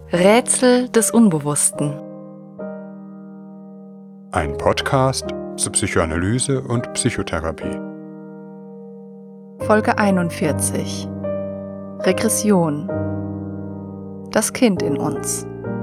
Rätsel des Unbewussten. Ein Podcast zur Psychoanalyse und Psychotherapie. Folge 41. Regression. Das Kind in uns.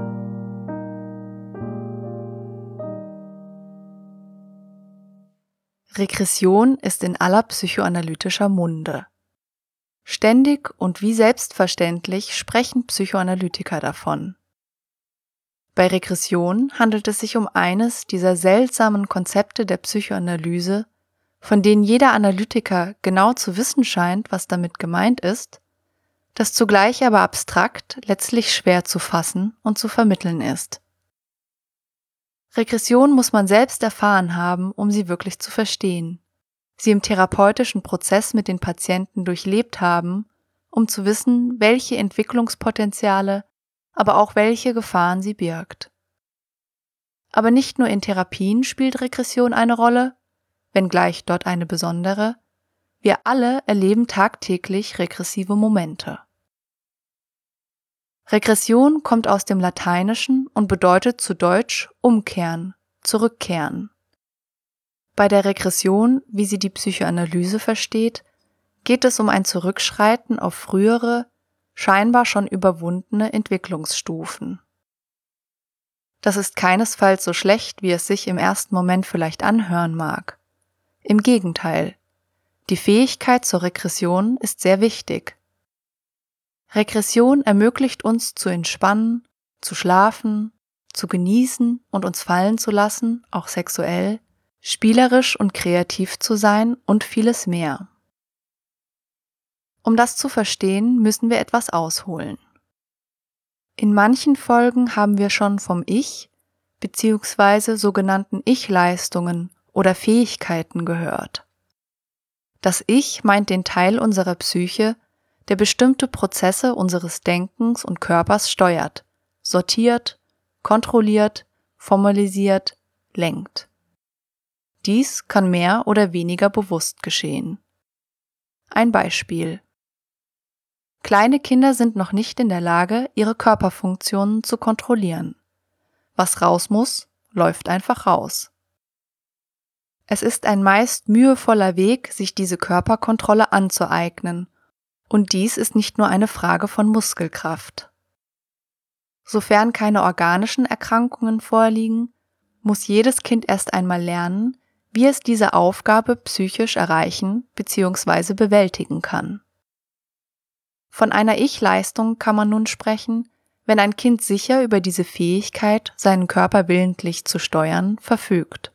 Regression ist in aller psychoanalytischer Munde. Ständig und wie selbstverständlich sprechen Psychoanalytiker davon. Bei Regression handelt es sich um eines dieser seltsamen Konzepte der Psychoanalyse, von denen jeder Analytiker genau zu wissen scheint, was damit gemeint ist, das zugleich aber abstrakt, letztlich schwer zu fassen und zu vermitteln ist. Regression muss man selbst erfahren haben, um sie wirklich zu verstehen, sie im therapeutischen Prozess mit den Patienten durchlebt haben, um zu wissen, welche Entwicklungspotenziale, aber auch welche Gefahren sie birgt. Aber nicht nur in Therapien spielt Regression eine Rolle, wenngleich dort eine besondere. Wir alle erleben tagtäglich regressive Momente. Regression kommt aus dem Lateinischen und bedeutet zu Deutsch umkehren, zurückkehren. Bei der Regression, wie sie die Psychoanalyse versteht, geht es um ein Zurückschreiten auf frühere, scheinbar schon überwundene Entwicklungsstufen. Das ist keinesfalls so schlecht, wie es sich im ersten Moment vielleicht anhören mag. Im Gegenteil, die Fähigkeit zur Regression ist sehr wichtig. Regression ermöglicht uns zu entspannen, zu schlafen, zu genießen und uns fallen zu lassen, auch sexuell, spielerisch und kreativ zu sein und vieles mehr. Um das zu verstehen, müssen wir etwas ausholen. In manchen Folgen haben wir schon vom Ich bzw. sogenannten Ich-Leistungen oder Fähigkeiten gehört. Das Ich meint den Teil unserer Psyche, der bestimmte Prozesse unseres Denkens und Körpers steuert, sortiert, kontrolliert, formalisiert, lenkt. Dies kann mehr oder weniger bewusst geschehen. Ein Beispiel. Kleine Kinder sind noch nicht in der Lage, ihre Körperfunktionen zu kontrollieren. Was raus muss, läuft einfach raus. Es ist ein meist mühevoller Weg, sich diese Körperkontrolle anzueignen, und dies ist nicht nur eine Frage von Muskelkraft. Sofern keine organischen Erkrankungen vorliegen, muss jedes Kind erst einmal lernen, wie es diese Aufgabe psychisch erreichen bzw. bewältigen kann. Von einer Ich-Leistung kann man nun sprechen, wenn ein Kind sicher über diese Fähigkeit, seinen Körper willentlich zu steuern, verfügt.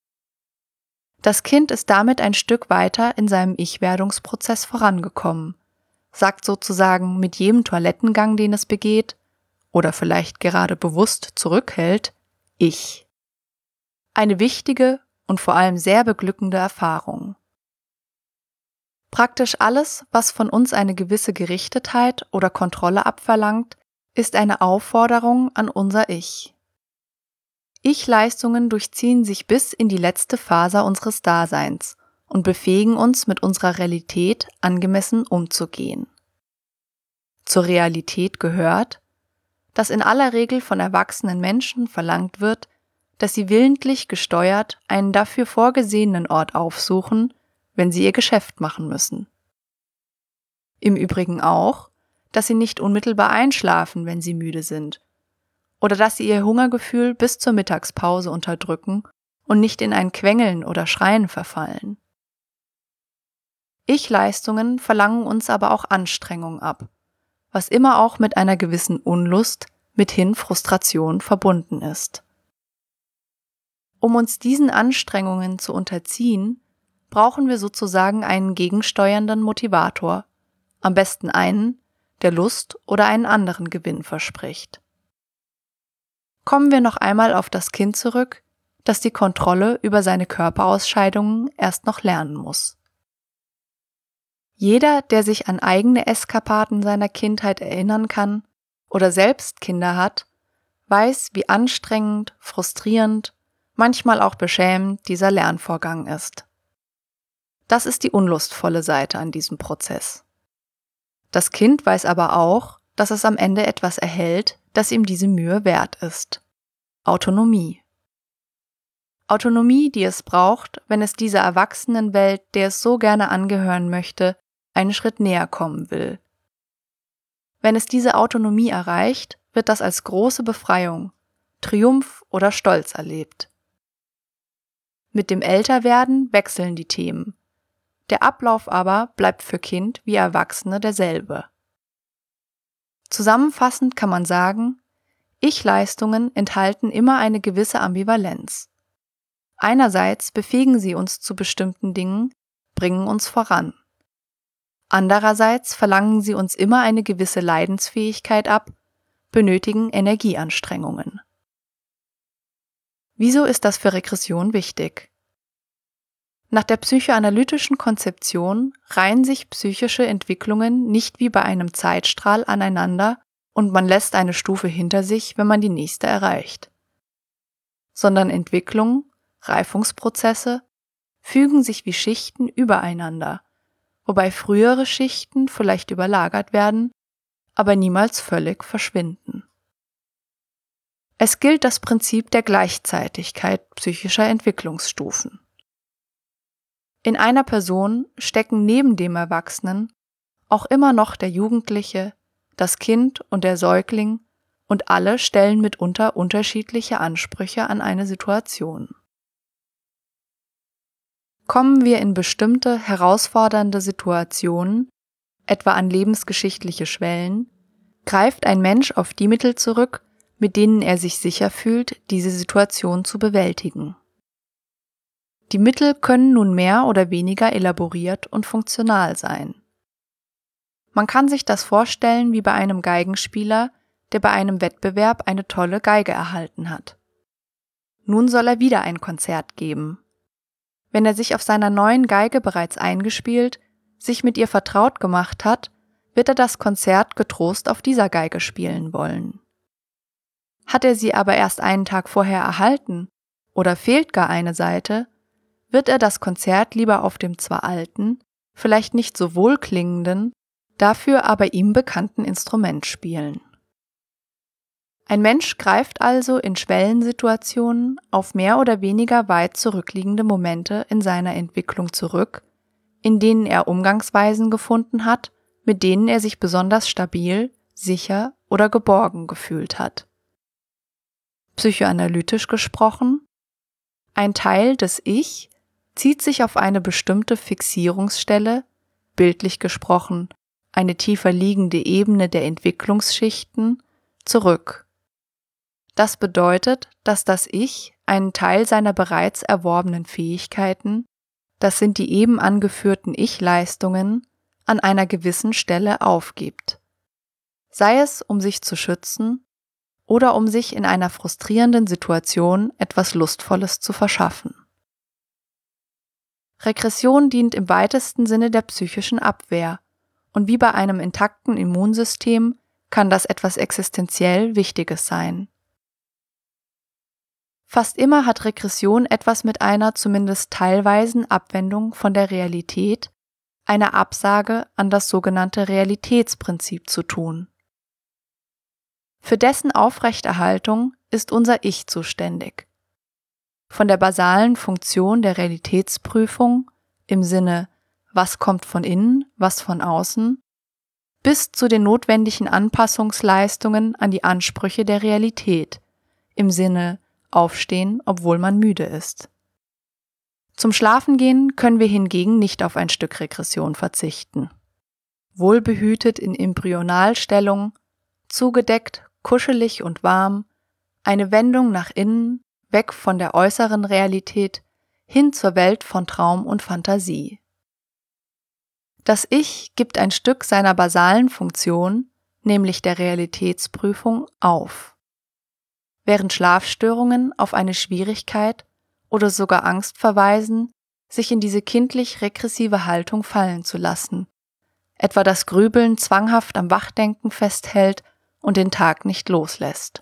Das Kind ist damit ein Stück weiter in seinem Ich-Werdungsprozess vorangekommen, sagt sozusagen mit jedem Toilettengang, den es begeht, oder vielleicht gerade bewusst zurückhält, Ich. Eine wichtige und vor allem sehr beglückende Erfahrung. Praktisch alles, was von uns eine gewisse Gerichtetheit oder Kontrolle abverlangt, ist eine Aufforderung an unser Ich. Ich-Leistungen durchziehen sich bis in die letzte Faser unseres Daseins und befähigen uns, mit unserer Realität angemessen umzugehen. Zur Realität gehört, dass in aller Regel von erwachsenen Menschen verlangt wird, dass sie willentlich gesteuert einen dafür vorgesehenen Ort aufsuchen, wenn sie ihr Geschäft machen müssen. Im Übrigen auch, dass sie nicht unmittelbar einschlafen, wenn sie müde sind, oder dass sie ihr Hungergefühl bis zur Mittagspause unterdrücken und nicht in ein Quengeln oder Schreien verfallen. Ich-Leistungen verlangen uns aber auch Anstrengung ab, was immer auch mit einer gewissen Unlust, mithin Frustration verbunden ist. Um uns diesen Anstrengungen zu unterziehen, brauchen wir sozusagen einen gegensteuernden Motivator, am besten einen, der Lust oder einen anderen Gewinn verspricht. Kommen wir noch einmal auf das Kind zurück, das die Kontrolle über seine Körperausscheidungen erst noch lernen muss. Jeder, der sich an eigene Eskapaden seiner Kindheit erinnern kann oder selbst Kinder hat, weiß, wie anstrengend, frustrierend, manchmal auch beschämend dieser Lernvorgang ist. Das ist die unlustvolle Seite an diesem Prozess. Das Kind weiß aber auch, dass es am Ende etwas erhält, dass ihm diese Mühe wert ist. Autonomie. Autonomie, die es braucht, wenn es dieser Erwachsenenwelt, der es so gerne angehören möchte, einen Schritt näher kommen will. Wenn es diese Autonomie erreicht, wird das als große Befreiung, Triumph oder Stolz erlebt. Mit dem Älterwerden wechseln die Themen. Der Ablauf aber bleibt für Kind wie Erwachsene derselbe. Zusammenfassend kann man sagen, Ich-Leistungen enthalten immer eine gewisse Ambivalenz. Einerseits befähigen sie uns zu bestimmten Dingen, bringen uns voran. Andererseits verlangen sie uns immer eine gewisse Leidensfähigkeit ab, benötigen Energieanstrengungen. Wieso ist das für Regression wichtig? Nach der psychoanalytischen Konzeption reihen sich psychische Entwicklungen nicht wie bei einem Zeitstrahl aneinander und man lässt eine Stufe hinter sich, wenn man die nächste erreicht. Sondern Entwicklung, Reifungsprozesse fügen sich wie Schichten übereinander, wobei frühere Schichten vielleicht überlagert werden, aber niemals völlig verschwinden. Es gilt das Prinzip der Gleichzeitigkeit psychischer Entwicklungsstufen. In einer Person stecken neben dem Erwachsenen auch immer noch der Jugendliche, das Kind und der Säugling, und alle stellen mitunter unterschiedliche Ansprüche an eine Situation. Kommen wir in bestimmte herausfordernde Situationen, etwa an lebensgeschichtliche Schwellen, greift ein Mensch auf die Mittel zurück, mit denen er sich sicher fühlt, diese Situation zu bewältigen. Die Mittel können nun mehr oder weniger elaboriert und funktional sein. Man kann sich das vorstellen wie bei einem Geigenspieler, der bei einem Wettbewerb eine tolle Geige erhalten hat. Nun soll er wieder ein Konzert geben. Wenn er sich auf seiner neuen Geige bereits eingespielt, sich mit ihr vertraut gemacht hat, wird er das Konzert getrost auf dieser Geige spielen wollen. Hat er sie aber erst einen Tag vorher erhalten oder fehlt gar eine Seite, wird er das Konzert lieber auf dem zwar alten, vielleicht nicht so wohlklingenden, dafür aber ihm bekannten Instrument spielen. Ein Mensch greift also in Schwellensituationen auf mehr oder weniger weit zurückliegende Momente in seiner Entwicklung zurück, in denen er Umgangsweisen gefunden hat, mit denen er sich besonders stabil, sicher oder geborgen gefühlt hat. Psychoanalytisch gesprochen, ein Teil des Ich zieht sich auf eine bestimmte Fixierungsstelle, bildlich gesprochen eine tiefer liegende Ebene der Entwicklungsschichten, zurück. Das bedeutet, dass das Ich einen Teil seiner bereits erworbenen Fähigkeiten, das sind die eben angeführten Ich-Leistungen, an einer gewissen Stelle aufgibt. Sei es, um sich zu schützen oder um sich in einer frustrierenden Situation etwas Lustvolles zu verschaffen. Regression dient im weitesten Sinne der psychischen Abwehr, und wie bei einem intakten Immunsystem kann das etwas existenziell Wichtiges sein. Fast immer hat Regression etwas mit einer zumindest teilweisen Abwendung von der Realität, einer Absage an das sogenannte Realitätsprinzip zu tun. Für dessen Aufrechterhaltung ist unser Ich zuständig. Von der basalen Funktion der Realitätsprüfung im Sinne was kommt von innen, was von außen, bis zu den notwendigen Anpassungsleistungen an die Ansprüche der Realität im Sinne aufstehen, obwohl man müde ist. Zum Schlafengehen können wir hingegen nicht auf ein Stück Regression verzichten. Wohlbehütet in Embryonalstellung, zugedeckt, kuschelig und warm, eine Wendung nach innen, weg von der äußeren Realität, hin zur Welt von Traum und Fantasie. Das Ich gibt ein Stück seiner basalen Funktion, nämlich der Realitätsprüfung, auf. Während Schlafstörungen auf eine Schwierigkeit oder sogar Angst verweisen, sich in diese kindlich-regressive Haltung fallen zu lassen, etwa das Grübeln zwanghaft am Wachdenken festhält und den Tag nicht loslässt.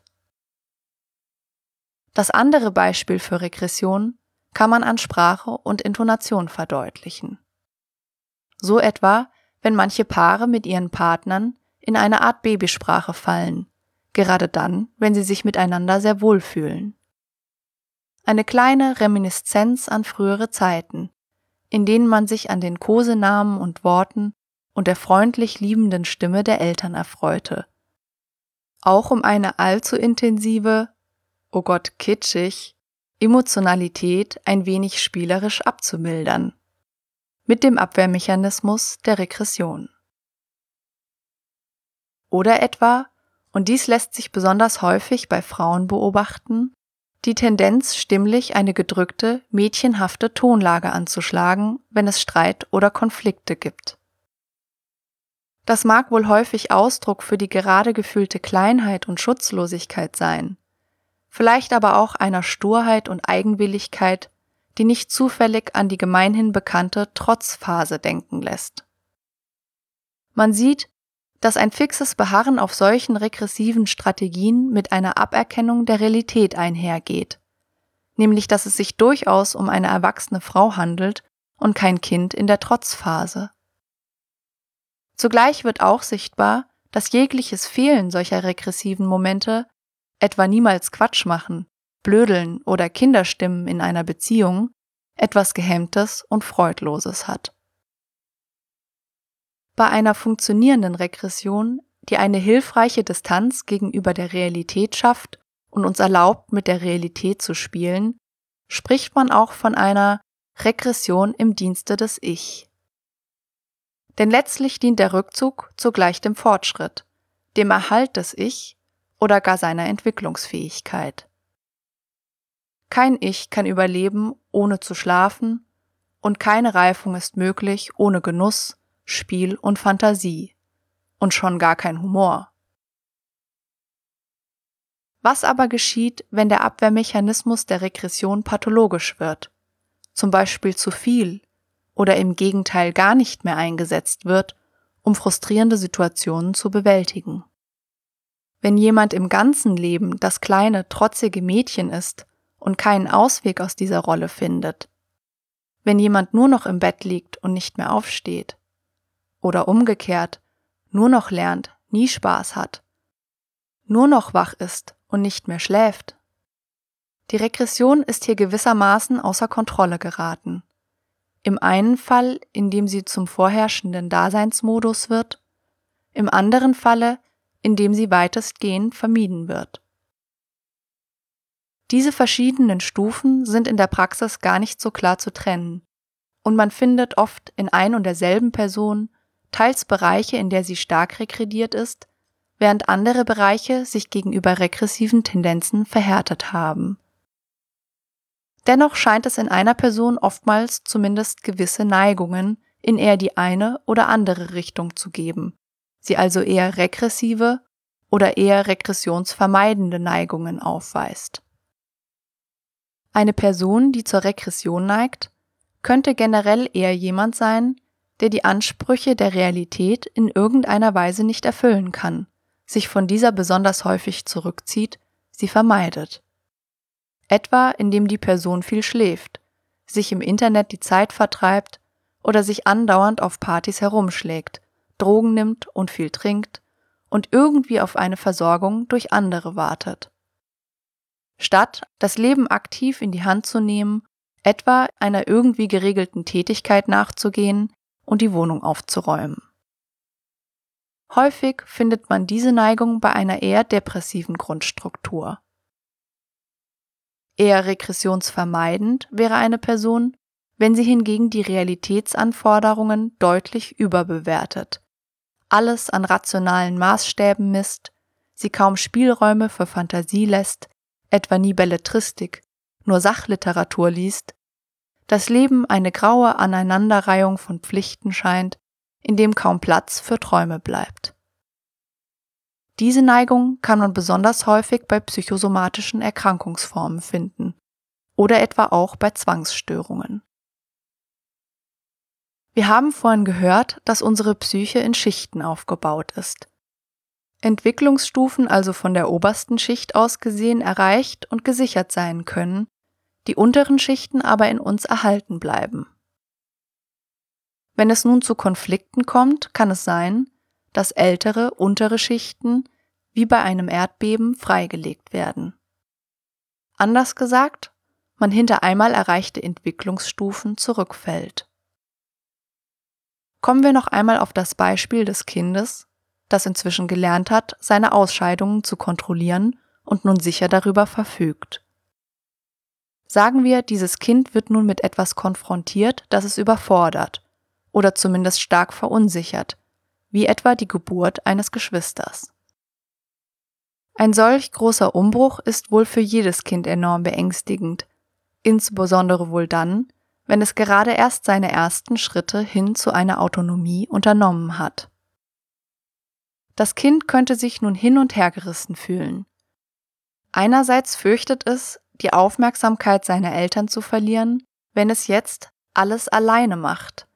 Das andere Beispiel für Regression kann man an Sprache und Intonation verdeutlichen. So etwa, wenn manche Paare mit ihren Partnern in eine Art Babysprache fallen, gerade dann, wenn sie sich miteinander sehr wohl fühlen. Eine kleine Reminiszenz an frühere Zeiten, in denen man sich an den Kosenamen und Worten und der freundlich liebenden Stimme der Eltern erfreute. Auch um eine allzu intensive, oh Gott, kitschig, Emotionalität ein wenig spielerisch abzumildern. Mit dem Abwehrmechanismus der Regression. Oder etwa, und dies lässt sich besonders häufig bei Frauen beobachten, die Tendenz, stimmlich eine gedrückte, mädchenhafte Tonlage anzuschlagen, wenn es Streit oder Konflikte gibt. Das mag wohl häufig Ausdruck für die gerade gefühlte Kleinheit und Schutzlosigkeit sein, vielleicht aber auch einer Sturheit und Eigenwilligkeit, die nicht zufällig an die gemeinhin bekannte Trotzphase denken lässt. Man sieht, dass ein fixes Beharren auf solchen regressiven Strategien mit einer Aberkennung der Realität einhergeht, nämlich dass es sich durchaus um eine erwachsene Frau handelt und kein Kind in der Trotzphase. Zugleich wird auch sichtbar, dass jegliches Fehlen solcher regressiven Momente, etwa niemals Quatsch machen, Blödeln oder Kinderstimmen in einer Beziehung, etwas Gehemmtes und Freudloses hat. Bei einer funktionierenden Regression, die eine hilfreiche Distanz gegenüber der Realität schafft und uns erlaubt, mit der Realität zu spielen, spricht man auch von einer Regression im Dienste des Ich. Denn letztlich dient der Rückzug zugleich dem Fortschritt, dem Erhalt des Ich oder gar seiner Entwicklungsfähigkeit. Kein Ich kann überleben, ohne zu schlafen, und keine Reifung ist möglich ohne Genuss, Spiel und Fantasie, und schon gar kein Humor. Was aber geschieht, wenn der Abwehrmechanismus der Regression pathologisch wird, zum Beispiel zu viel oder im Gegenteil gar nicht mehr eingesetzt wird, um frustrierende Situationen zu bewältigen? Wenn jemand im ganzen Leben das kleine, trotzige Mädchen ist und keinen Ausweg aus dieser Rolle findet, wenn jemand nur noch im Bett liegt und nicht mehr aufsteht, oder umgekehrt, nur noch lernt, nie Spaß hat, nur noch wach ist und nicht mehr schläft. Die Regression ist hier gewissermaßen außer Kontrolle geraten. Im einen Fall, indem sie zum vorherrschenden Daseinsmodus wird, im anderen Falle, indem sie weitestgehend vermieden wird. Diese verschiedenen Stufen sind in der Praxis gar nicht so klar zu trennen, und man findet oft in ein und derselben Person teils Bereiche, in der sie stark regrediert ist, während andere Bereiche sich gegenüber regressiven Tendenzen verhärtet haben. Dennoch scheint es in einer Person oftmals zumindest gewisse Neigungen in eher die eine oder andere Richtung zu geben, sie also eher regressive oder eher regressionsvermeidende Neigungen aufweist. Eine Person, die zur Regression neigt, könnte generell eher jemand sein, der die Ansprüche der Realität in irgendeiner Weise nicht erfüllen kann, sich von dieser besonders häufig zurückzieht, sie vermeidet. Etwa indem die Person viel schläft, sich im Internet die Zeit vertreibt oder sich andauernd auf Partys herumschlägt, Drogen nimmt und viel trinkt und irgendwie auf eine Versorgung durch andere wartet. Statt das Leben aktiv in die Hand zu nehmen, etwa einer irgendwie geregelten Tätigkeit nachzugehen und die Wohnung aufzuräumen. Häufig findet man diese Neigung bei einer eher depressiven Grundstruktur. Eher regressionsvermeidend wäre eine Person, wenn sie hingegen die Realitätsanforderungen deutlich überbewertet, alles an rationalen Maßstäben misst, sie kaum Spielräume für Fantasie lässt, etwa nie Belletristik, nur Sachliteratur liest, das Leben eine graue Aneinanderreihung von Pflichten scheint, in dem kaum Platz für Träume bleibt. Diese Neigung kann man besonders häufig bei psychosomatischen Erkrankungsformen finden oder etwa auch bei Zwangsstörungen. Wir haben vorhin gehört, dass unsere Psyche in Schichten aufgebaut ist. Entwicklungsstufen also von der obersten Schicht aus gesehen erreicht und gesichert sein können, die unteren Schichten aber in uns erhalten bleiben. Wenn es nun zu Konflikten kommt, kann es sein, dass ältere, untere Schichten, wie bei einem Erdbeben freigelegt werden. Anders gesagt, man hinter einmal erreichte Entwicklungsstufen zurückfällt. Kommen wir noch einmal auf das Beispiel des Kindes, das inzwischen gelernt hat, seine Ausscheidungen zu kontrollieren und nun sicher darüber verfügt. Sagen wir, dieses Kind wird nun mit etwas konfrontiert, das es überfordert oder zumindest stark verunsichert, wie etwa die Geburt eines Geschwisters. Ein solch großer Umbruch ist wohl für jedes Kind enorm beängstigend, insbesondere wohl dann, wenn es gerade erst seine ersten Schritte hin zu einer Autonomie unternommen hat. Das Kind könnte sich nun hin und her gerissen fühlen. Einerseits fürchtet es, die Aufmerksamkeit seiner Eltern zu verlieren, wenn es jetzt alles alleine macht.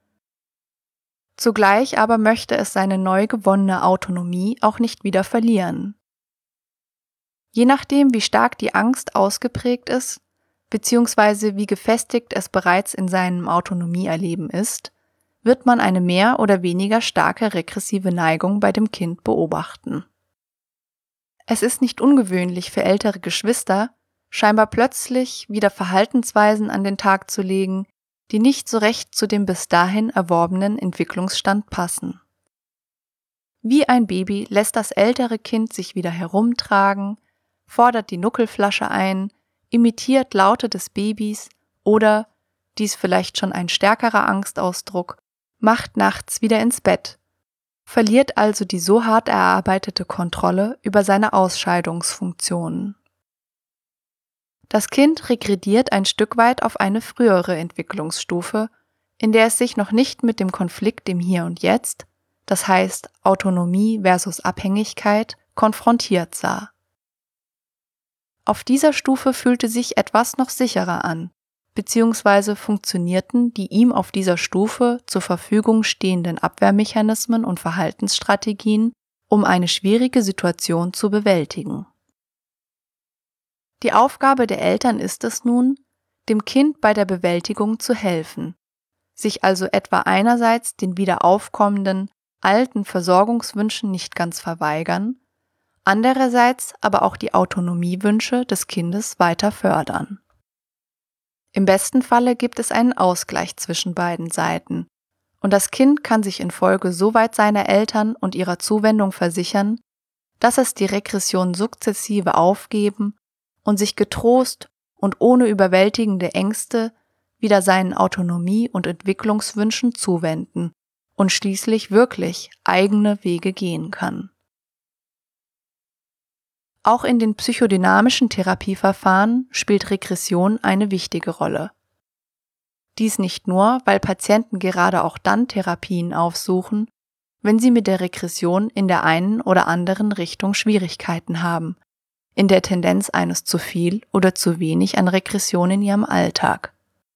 Zugleich aber möchte es seine neu gewonnene Autonomie auch nicht wieder verlieren. Je nachdem, wie stark die Angst ausgeprägt ist, beziehungsweise wie gefestigt es bereits in seinem Autonomieerleben ist, wird man eine mehr oder weniger starke regressive Neigung bei dem Kind beobachten. Es ist nicht ungewöhnlich für ältere Geschwister, scheinbar plötzlich wieder Verhaltensweisen an den Tag zu legen, die nicht so recht zu dem bis dahin erworbenen Entwicklungsstand passen. Wie ein Baby lässt das ältere Kind sich wieder herumtragen, fordert die Nuckelflasche ein, imitiert Laute des Babys oder, dies vielleicht schon ein stärkerer Angstausdruck, macht nachts wieder ins Bett, verliert also die so hart erarbeitete Kontrolle über seine Ausscheidungsfunktionen. Das Kind regrediert ein Stück weit auf eine frühere Entwicklungsstufe, in der es sich noch nicht mit dem Konflikt im Hier und Jetzt, das heißt Autonomie versus Abhängigkeit, konfrontiert sah. Auf dieser Stufe fühlte sich etwas noch sicherer an, beziehungsweise funktionierten die ihm auf dieser Stufe zur Verfügung stehenden Abwehrmechanismen und Verhaltensstrategien, um eine schwierige Situation zu bewältigen. Die Aufgabe der Eltern ist es nun, dem Kind bei der Bewältigung zu helfen, sich also etwa einerseits den wieder aufkommenden, alten Versorgungswünschen nicht ganz verweigern, andererseits aber auch die Autonomiewünsche des Kindes weiter fördern. Im besten Falle gibt es einen Ausgleich zwischen beiden Seiten und das Kind kann sich infolge soweit seiner Eltern und ihrer Zuwendung versichern, dass es die Regression sukzessive aufgeben und sich getrost und ohne überwältigende Ängste wieder seinen Autonomie- und Entwicklungswünschen zuwenden und schließlich wirklich eigene Wege gehen kann. Auch in den psychodynamischen Therapieverfahren spielt Regression eine wichtige Rolle. Dies nicht nur, weil Patienten gerade auch dann Therapien aufsuchen, wenn sie mit der Regression in der einen oder anderen Richtung Schwierigkeiten haben, in der Tendenz eines zu viel oder zu wenig an Regression in ihrem Alltag.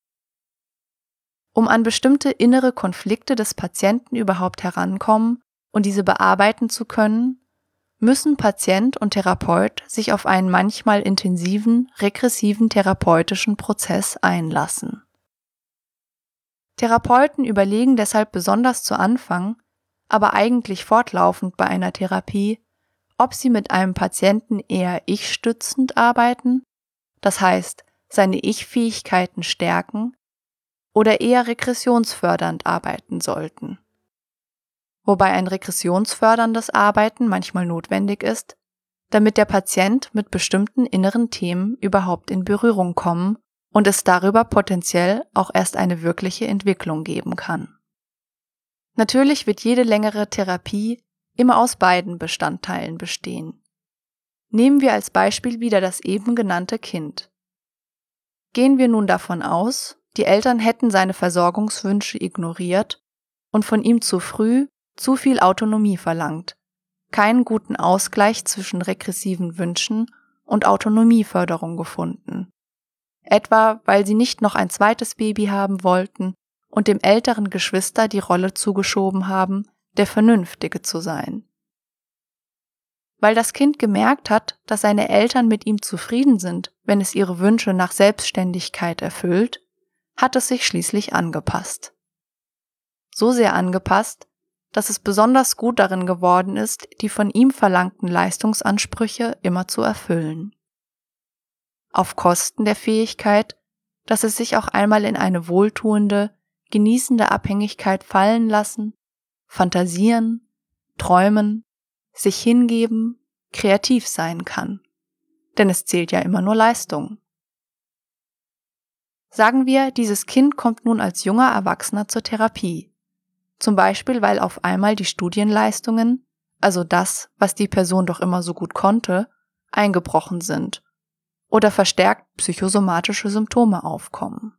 Um an bestimmte innere Konflikte des Patienten überhaupt herankommen und diese bearbeiten zu können, müssen Patient und Therapeut sich auf einen manchmal intensiven, regressiven therapeutischen Prozess einlassen. Therapeuten überlegen deshalb besonders zu Anfang, aber eigentlich fortlaufend bei einer Therapie, ob sie mit einem Patienten eher ich-stützend arbeiten, das heißt, seine Ich-Fähigkeiten stärken, oder eher regressionsfördernd arbeiten sollten. Wobei ein regressionsförderndes Arbeiten manchmal notwendig ist, damit der Patient mit bestimmten inneren Themen überhaupt in Berührung kommen und es darüber potenziell auch erst eine wirkliche Entwicklung geben kann. Natürlich wird jede längere Therapie immer aus beiden Bestandteilen bestehen. Nehmen wir als Beispiel wieder das eben genannte Kind. Gehen wir nun davon aus, die Eltern hätten seine Versorgungswünsche ignoriert und von ihm zu früh zu viel Autonomie verlangt, keinen guten Ausgleich zwischen regressiven Wünschen und Autonomieförderung gefunden. Etwa, weil sie nicht noch ein zweites Baby haben wollten und dem älteren Geschwister die Rolle zugeschoben haben, der Vernünftige zu sein. Weil das Kind gemerkt hat, dass seine Eltern mit ihm zufrieden sind, wenn es ihre Wünsche nach Selbstständigkeit erfüllt, hat es sich schließlich angepasst. So sehr angepasst, dass es besonders gut darin geworden ist, die von ihm verlangten Leistungsansprüche immer zu erfüllen. Auf Kosten der Fähigkeit, dass es sich auch einmal in eine wohltuende, genießende Abhängigkeit fallen lassen, fantasieren, träumen, sich hingeben, kreativ sein kann. Denn es zählt ja immer nur Leistung. Sagen wir, dieses Kind kommt nun als junger Erwachsener zur Therapie. Zum Beispiel, weil auf einmal die Studienleistungen, also das, was die Person doch immer so gut konnte, eingebrochen sind oder verstärkt psychosomatische Symptome aufkommen.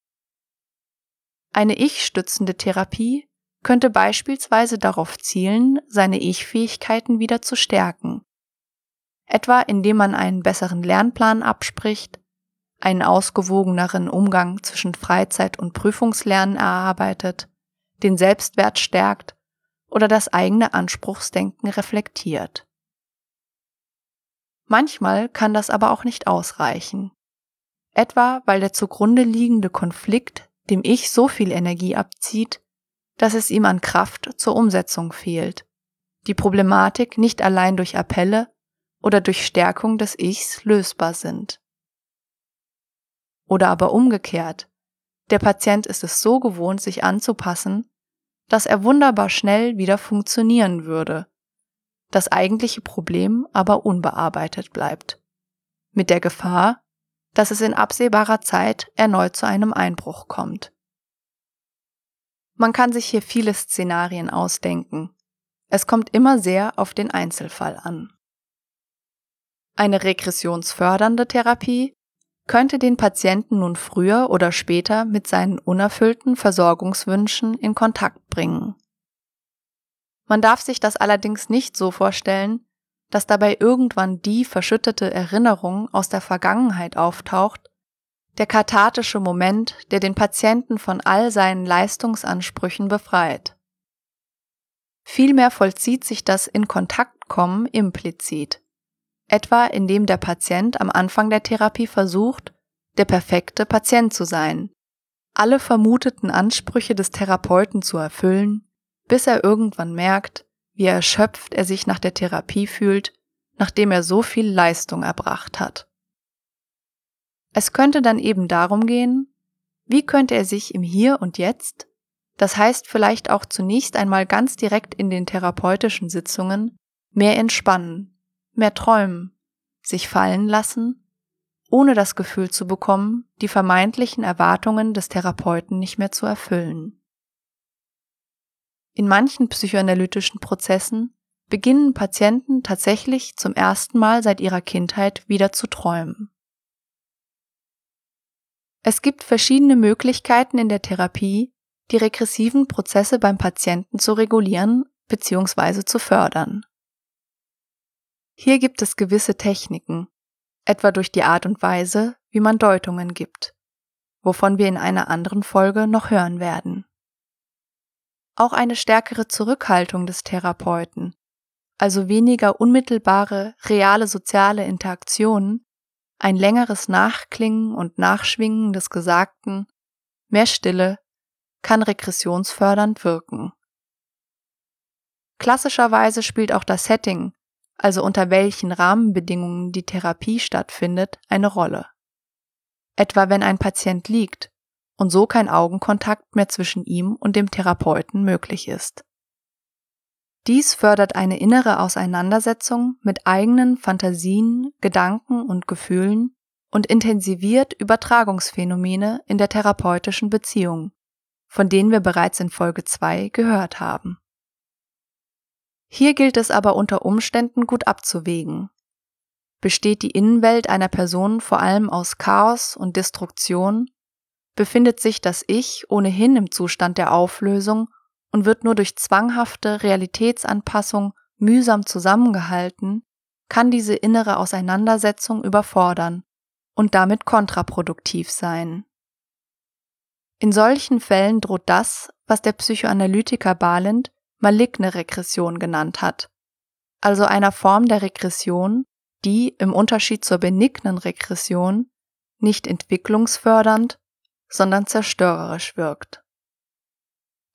Eine ich-stützende Therapie könnte beispielsweise darauf zielen, seine Ich-Fähigkeiten wieder zu stärken, etwa indem man einen besseren Lernplan abspricht, einen ausgewogeneren Umgang zwischen Freizeit- und Prüfungslernen erarbeitet, den Selbstwert stärkt oder das eigene Anspruchsdenken reflektiert. Manchmal kann das aber auch nicht ausreichen, etwa weil der zugrunde liegende Konflikt dem Ich so viel Energie abzieht, dass es ihm an Kraft zur Umsetzung fehlt, die Problematik nicht allein durch Appelle oder durch Stärkung des Ichs lösbar sind. Oder aber umgekehrt, der Patient ist es so gewohnt, sich anzupassen, dass er wunderbar schnell wieder funktionieren würde, das eigentliche Problem aber unbearbeitet bleibt, mit der Gefahr, dass es in absehbarer Zeit erneut zu einem Einbruch kommt. Man kann sich hier viele Szenarien ausdenken. Es kommt immer sehr auf den Einzelfall an. Eine regressionsfördernde Therapie könnte den Patienten nun früher oder später mit seinen unerfüllten Versorgungswünschen in Kontakt bringen. Man darf sich das allerdings nicht so vorstellen, dass dabei irgendwann die verschüttete Erinnerung aus der Vergangenheit auftaucht, der kathartische Moment, der den Patienten von all seinen Leistungsansprüchen befreit. Vielmehr vollzieht sich das In-Kontakt-Kommen implizit, etwa indem der Patient am Anfang der Therapie versucht, der perfekte Patient zu sein, alle vermuteten Ansprüche des Therapeuten zu erfüllen, bis er irgendwann merkt, wie erschöpft er sich nach der Therapie fühlt, nachdem er so viel Leistung erbracht hat. Es könnte dann eben darum gehen, wie könnte er sich im Hier und Jetzt, das heißt vielleicht auch zunächst einmal ganz direkt in den therapeutischen Sitzungen, mehr entspannen, mehr träumen, sich fallen lassen, ohne das Gefühl zu bekommen, die vermeintlichen Erwartungen des Therapeuten nicht mehr zu erfüllen. In manchen psychoanalytischen Prozessen beginnen Patienten tatsächlich zum ersten Mal seit ihrer Kindheit wieder zu träumen. Es gibt verschiedene Möglichkeiten in der Therapie, die regressiven Prozesse beim Patienten zu regulieren bzw. zu fördern. Hier gibt es gewisse Techniken, etwa durch die Art und Weise, wie man Deutungen gibt, wovon wir in einer anderen Folge noch hören werden. Auch eine stärkere Zurückhaltung des Therapeuten, also weniger unmittelbare, reale soziale Interaktionen, ein längeres Nachklingen und Nachschwingen des Gesagten, mehr Stille, kann regressionsfördernd wirken. Klassischerweise spielt auch das Setting, also unter welchen Rahmenbedingungen die Therapie stattfindet, eine Rolle. Etwa wenn ein Patient liegt und so kein Augenkontakt mehr zwischen ihm und dem Therapeuten möglich ist. Dies fördert eine innere Auseinandersetzung mit eigenen Fantasien, Gedanken und Gefühlen und intensiviert Übertragungsphänomene in der therapeutischen Beziehung, von denen wir bereits in Folge 2 gehört haben. Hier gilt es aber unter Umständen gut abzuwägen. Besteht die Innenwelt einer Person vor allem aus Chaos und Destruktion? Befindet sich das Ich ohnehin im Zustand der Auflösung und wird nur durch zwanghafte Realitätsanpassung mühsam zusammengehalten, kann diese innere Auseinandersetzung überfordern und damit kontraproduktiv sein. In solchen Fällen droht das, was der Psychoanalytiker Balint maligne Regression genannt hat, also einer Form der Regression, die im Unterschied zur benignen Regression nicht entwicklungsfördernd, sondern zerstörerisch wirkt.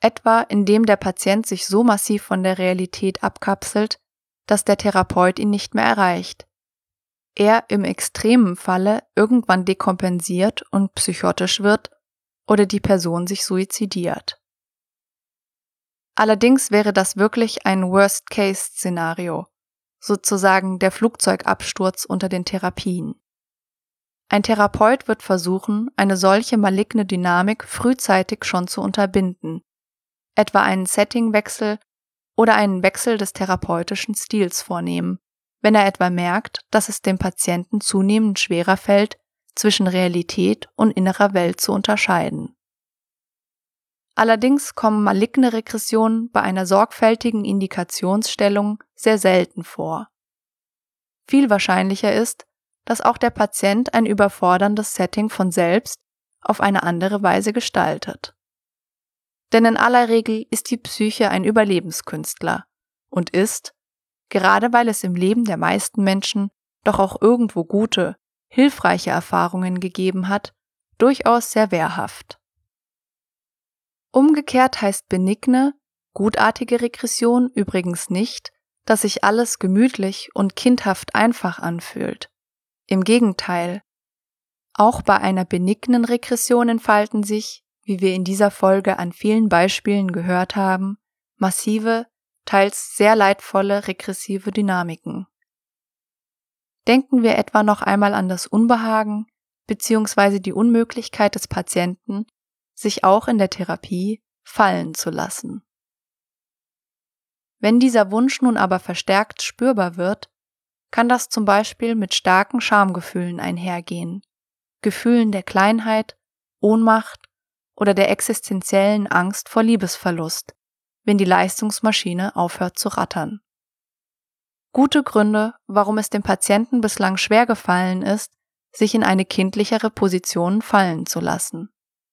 etwa indem der Patient sich so massiv von der Realität abkapselt, dass der Therapeut ihn nicht mehr erreicht. Er im extremen Falle irgendwann dekompensiert und psychotisch wird oder die Person sich suizidiert. Allerdings wäre das wirklich ein Worst-Case-Szenario, sozusagen der Flugzeugabsturz unter den Therapien. Ein Therapeut wird versuchen, eine solche maligne Dynamik frühzeitig schon zu unterbinden, etwa einen Settingwechsel oder einen Wechsel des therapeutischen Stils vornehmen, wenn er etwa merkt, dass es dem Patienten zunehmend schwerer fällt, zwischen Realität und innerer Welt zu unterscheiden. Allerdings kommen maligne Regressionen bei einer sorgfältigen Indikationsstellung sehr selten vor. Viel wahrscheinlicher ist, dass auch der Patient ein überforderndes Setting von selbst auf eine andere Weise gestaltet. Denn in aller Regel ist die Psyche ein Überlebenskünstler und ist, gerade weil es im Leben der meisten Menschen doch auch irgendwo gute, hilfreiche Erfahrungen gegeben hat, durchaus sehr wehrhaft. Umgekehrt heißt benigne, gutartige Regression übrigens nicht, dass sich alles gemütlich und kindhaft einfach anfühlt. Im Gegenteil, auch bei einer benignen Regression entfalten sich, wie wir in dieser Folge an vielen Beispielen gehört haben, massive, teils sehr leidvolle regressive Dynamiken. Denken wir etwa noch einmal an das Unbehagen bzw. die Unmöglichkeit des Patienten, sich auch in der Therapie fallen zu lassen. Wenn dieser Wunsch nun aber verstärkt spürbar wird, kann das zum Beispiel mit starken Schamgefühlen einhergehen, Gefühlen der Kleinheit, Ohnmacht oder der existenziellen Angst vor Liebesverlust, wenn die Leistungsmaschine aufhört zu rattern. Gute Gründe, warum es dem Patienten bislang schwer gefallen ist, sich in eine kindlichere Position fallen zu lassen.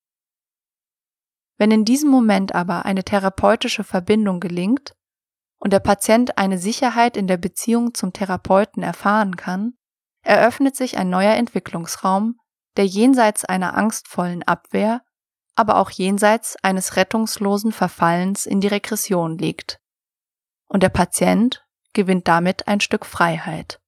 Wenn in diesem Moment aber eine therapeutische Verbindung gelingt und der Patient eine Sicherheit in der Beziehung zum Therapeuten erfahren kann, eröffnet sich ein neuer Entwicklungsraum, der jenseits einer angstvollen Abwehr, aber auch jenseits eines rettungslosen Verfallens in die Regression liegt. Und der Patient gewinnt damit ein Stück Freiheit.